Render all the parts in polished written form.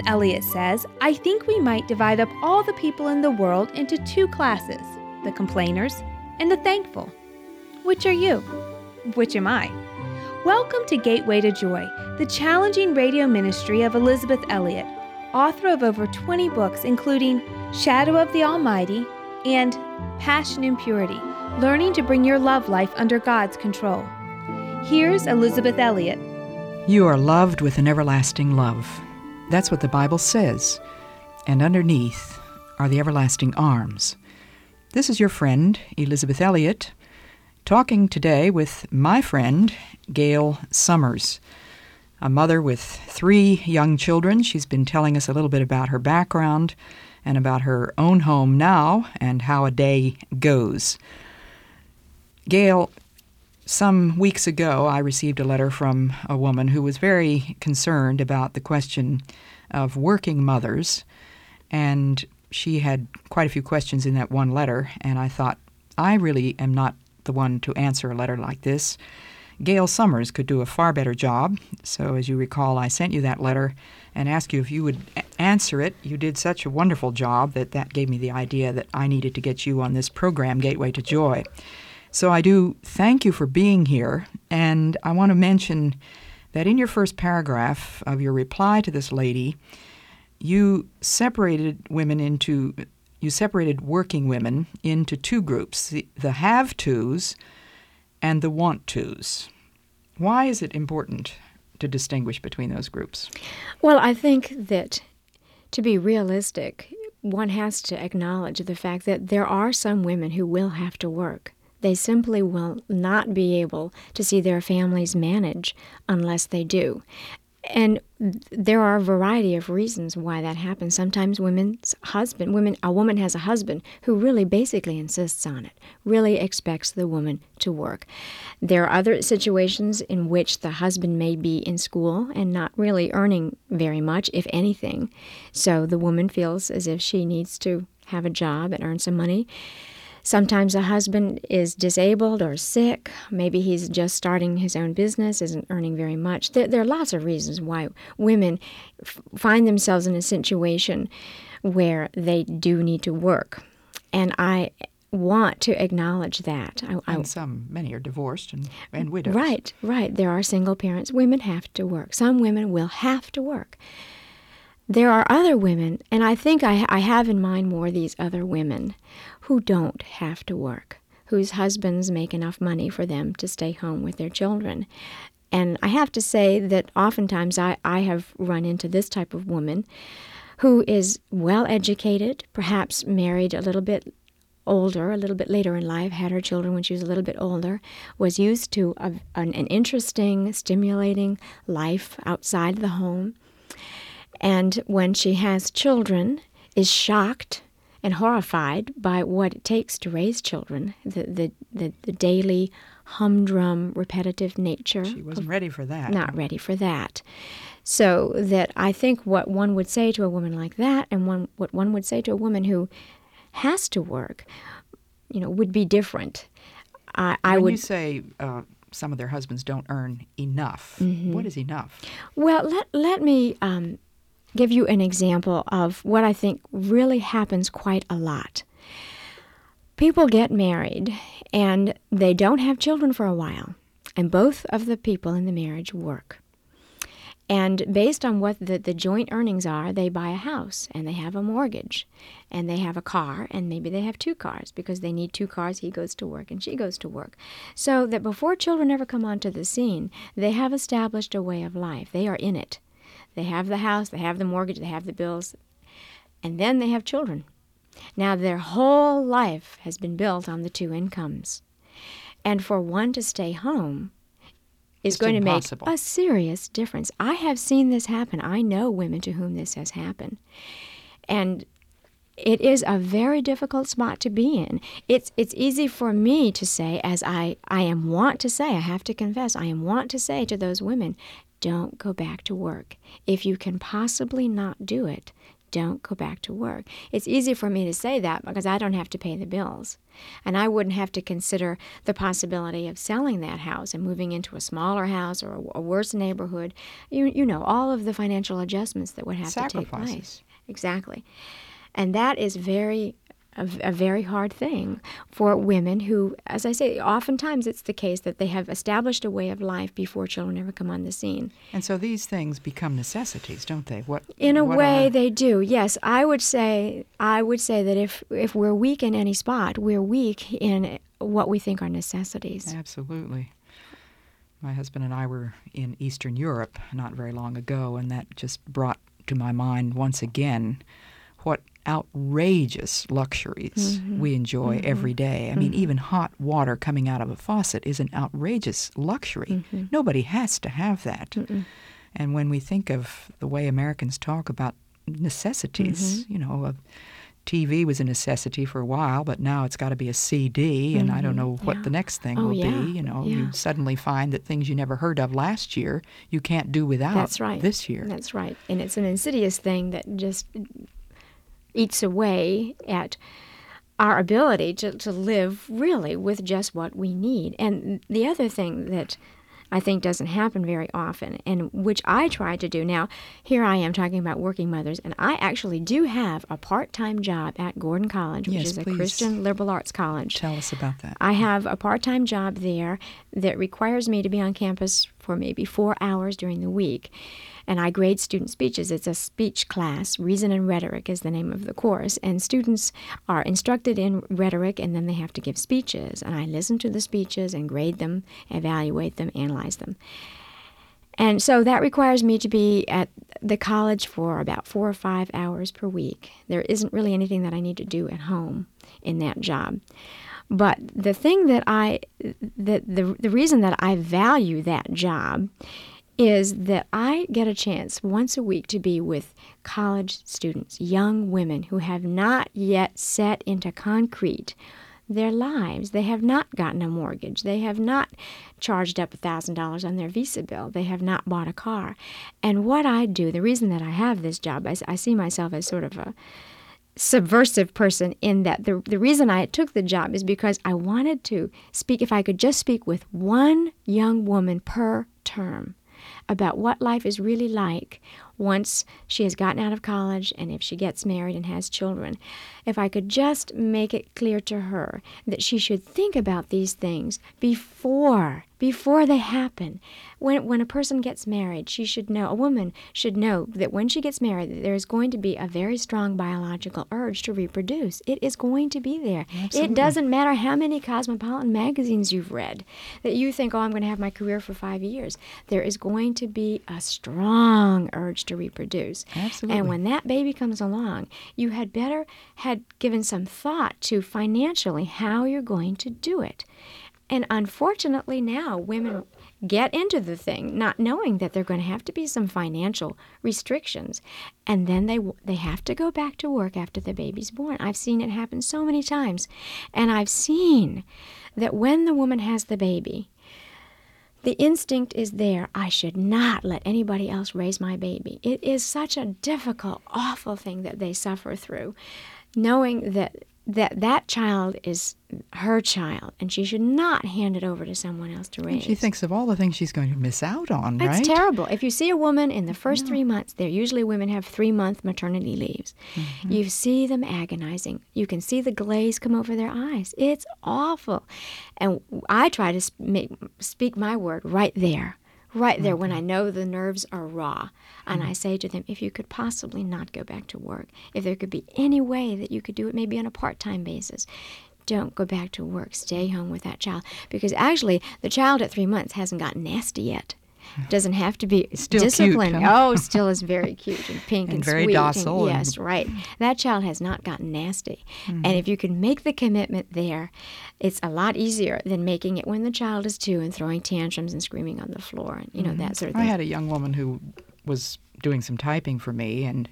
Elliot says, I think we might divide up all the people in the world into two classes, the complainers and the thankful. Which are you? Which am I? Welcome to Gateway to Joy, the challenging radio ministry of Elisabeth Elliot, author of over 20 books including Shadow of the Almighty and Passion and Purity, Learning to Bring Your Love Life Under God's Control. Here's Elisabeth Elliot. You are loved with an everlasting love. That's what the Bible says. And underneath are the everlasting arms. This is your friend, Elisabeth Elliot, talking today with my friend, Gail Summers, a mother with 3 young children. She's been telling us a little bit about her background and about her own home now and how a day goes. Gail, some weeks ago, I received a letter from a woman who was very concerned about the question of working mothers, and she had quite a few questions in that one letter, and I thought, I really am not the one to answer a letter like this. Gail Summers could do a far better job, so as you recall, I sent you that letter and asked you if you would answer it. You did such a wonderful job that gave me the idea that I needed to get you on this program, Gateway to Joy. So I do thank you for being here, and I want to mention that in your first paragraph of your reply to this lady, you separated working women into 2 groups, the have-tos and the want-tos. Why is it important to distinguish between those groups? Well, I think that to be realistic, one has to acknowledge the fact that there are some women who will have to work. They simply will not be able to see their families manage unless they do. And there are a variety of reasons why that happens. Sometimes a woman has a husband who really basically insists on it, really expects the woman to work. There are other situations in which the husband may be in school and not really earning very much, if anything. So the woman feels as if she needs to have a job and earn some money. Sometimes a husband is disabled or sick. Maybe he's just starting his own business, isn't earning very much. There are lots of reasons why women find themselves in a situation where they do need to work. And I want to acknowledge that. Many are divorced and widows. Right. There are single parents. Women have to work. Some women will have to work. There are other women, and I think I have in mind more these other women who don't have to work, whose husbands make enough money for them to stay home with their children. And I have to say that oftentimes I have run into this type of woman who is well-educated, perhaps married a little bit older, a little bit later in life, had her children when she was a little bit older, was used to an interesting, stimulating life outside the home. And when she has children, is shocked and horrified by what it takes to raise children, the daily humdrum, repetitive nature. She wasn't ready for that. Not ready for that. So that I think what one would say to a woman like that and what one would say to a woman who has to work, would be different. When you say some of their husbands don't earn enough, what is enough? Well, let me give you an example of what I think really happens quite a lot. People get married and they don't have children for a while, and both of the people in the marriage work. And based on what the joint earnings are, they buy a house and they have a mortgage and they have a car, and maybe they have 2 cars because they need 2 cars. He goes to work and she goes to work. So that before children ever come onto the scene, they have established a way of life. They are in it. They have the house, they have the mortgage, they have the bills, and then they have children. Now their whole life has been built on the 2 incomes. And for one to stay home is going to make a serious difference. I have seen this happen. I know women to whom this has happened. And it is a very difficult spot to be in. It's easy for me to say, as I am wont to say, I have to confess, I am wont to say to those women, don't go back to work. If you can possibly not do it, don't go back to work. It's easy for me to say that because I don't have to pay the bills. And I wouldn't have to consider the possibility of selling that house and moving into a smaller house or a worse neighborhood. You know, all of the financial adjustments that would have to take place. Exactly. And that is a very hard thing for women who, as I say, oftentimes it's the case that they have established a way of life before children ever come on the scene. And so these things become necessities, don't they? In a way, they do. Yes, I would say that if we're weak in any spot, we're weak in what we think are necessities. Absolutely. My husband and I were in Eastern Europe not very long ago, and that just brought to my mind once again what outrageous luxuries we enjoy every day. I mean, even hot water coming out of a faucet is an outrageous luxury. Nobody has to have that. And when we think of the way Americans talk about necessities, you know, a TV was a necessity for a while, but now it's got to be a CD, and I don't know what the next thing will be. You know, you suddenly find that things you never heard of last year, you can't do without this year. That's right. And it's an insidious thing that just eats away at our ability to live really with just what we need. And the other thing that I think doesn't happen very often, and which I try to do now, here I am talking about working mothers, and I actually do have a part-time job at Gordon College, which is a Christian liberal arts college. Tell us about that. I have a part-time job there that requires me to be on campus for maybe 4 hours during the week. And I grade student speeches. It's a speech class. Reason and Rhetoric is the name of the course. And students are instructed in rhetoric, and then they have to give speeches. And I listen to the speeches and grade them, evaluate them, analyze them. And so that requires me to be at the college for about 4 or 5 hours per week. There isn't really anything that I need to do at home in that job. But the thing the reason that I value that job is that I get a chance once a week to be with college students, young women who have not yet set into concrete their lives. They have not gotten a mortgage. They have not charged up $1,000 on their Visa bill. They have not bought a car. And what I do, the reason that I have this job, I see myself as sort of a subversive person in that the reason I took the job is because I wanted to speak, if I could just speak with one young woman per term, about what life is really like once she has gotten out of college and if she gets married and has children. If I could just make it clear to her that she should think about these things before they happen. When a person gets married, a woman should know that when she gets married, there is going to be a very strong biological urge to reproduce. It is going to be there. Absolutely. It doesn't matter how many cosmopolitan magazines you've read, that you think, I'm going to have my career for 5 years. There is going to be a strong urge to reproduce. Absolutely. And when that baby comes along, you had better had given some thought to financially how you're going to do it. And unfortunately now, women get into the thing not knowing that there are going to have to be some financial restrictions. And then they have to go back to work after the baby's born. I've seen it happen so many times. And I've seen that when the woman has the baby, the instinct is there, I should not let anybody else raise my baby. It is such a difficult, awful thing that they suffer through, knowing that child is her child, and she should not hand it over to someone else to raise. And she thinks of all the things she's going to miss out on, right? It's terrible. If you see a woman in the first 3 months, usually women have 3-month maternity leaves. You see them agonizing. You can see the glaze come over their eyes. It's awful. And I try to speak my word right there when I know the nerves are raw. And I say to them, if you could possibly not go back to work, if there could be any way that you could do it maybe on a part-time basis, don't go back to work. Stay home with that child. Because actually, the child at 3 months hasn't gotten nasty yet. Doesn't have to be still disciplined. Cute, huh? Oh, still is very cute and pink and very sweet. docile. Yes, right. That child has not gotten nasty. And if you can make the commitment there, it's a lot easier than making it when the child is 2 and throwing tantrums and screaming on the floor and that sort of thing. I had a young woman who was doing some typing for me, and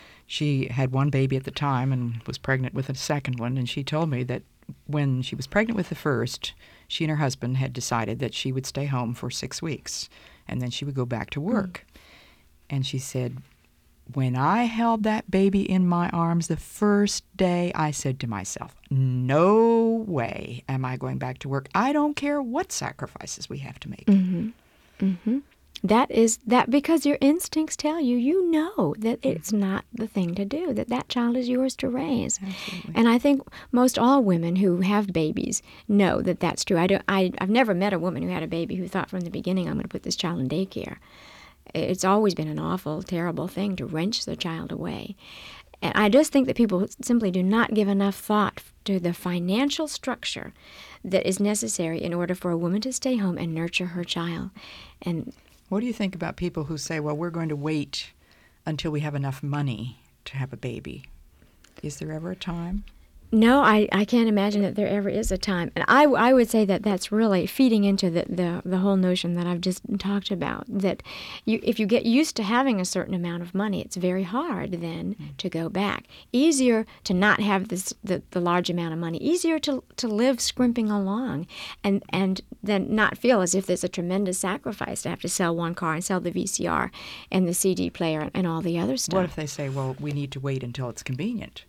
she had one baby at the time and was pregnant with a second one, and she told me that when she was pregnant with the first, she and her husband had decided that she would stay home for 6 weeks, and then she would go back to work. And she said, when I held that baby in my arms the first day, I said to myself, no way am I going back to work. I don't care what sacrifices we have to make. Mm-hmm. Mm-hmm. That because your instincts tell you, you know that it's not the thing to do, that child is yours to raise. Absolutely. And I think most all women who have babies know that that's true. I've never met a woman who had a baby who thought from the beginning, I'm going to put this child in daycare. It's always been an awful, terrible thing to wrench the child away. And I just think that people simply do not give enough thought to the financial structure that is necessary in order for a woman to stay home and nurture her child. And what do you think about people who say, well, we're going to wait until we have enough money to have a baby? Is there ever a time? No, I can't imagine that there ever is a time. And I would say that that's really feeding into the whole notion that I've just talked about, that if you get used to having a certain amount of money, it's very hard then to go back. Easier to not have the large amount of money. Easier to live scrimping along and then not feel as if there's a tremendous sacrifice to have to sell one car and sell the VCR and the CD player and all the other stuff. What if they say, well, we need to wait until it's convenient?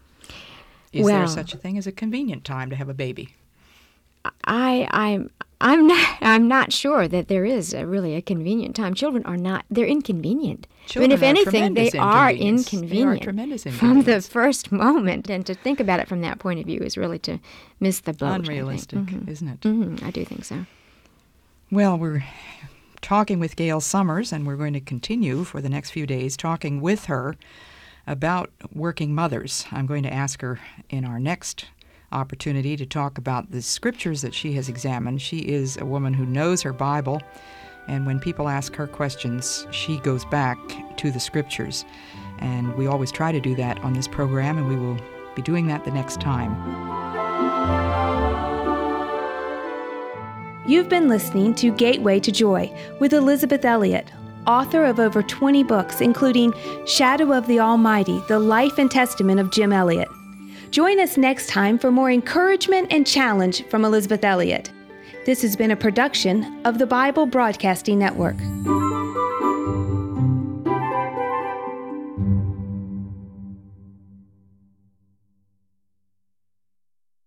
Is there such a thing as a convenient time to have a baby? I'm not sure that there is really a convenient time. Children are not. They're inconvenient. Children if anything, they are inconvenient. They are tremendous from the first moment. And to think about it from that point of view is really to miss the boat. Unrealistic, isn't it? Mm-hmm. I do think so. Well, we're talking with Gail Summers, and we're going to continue for the next few days talking with her about working mothers. I'm going to ask her in our next opportunity to talk about the scriptures that she has examined. She is a woman who knows her Bible, and when people ask her questions, she goes back to the scriptures. And we always try to do that on this program, and we will be doing that the next time. You've been listening to Gateway to Joy with Elizabeth Elliot, author of over 20 books, including Shadow of the Almighty, The Life and Testament of Jim Elliot. Join us next time for more encouragement and challenge from Elizabeth Elliot. This has been a production of the Bible Broadcasting Network.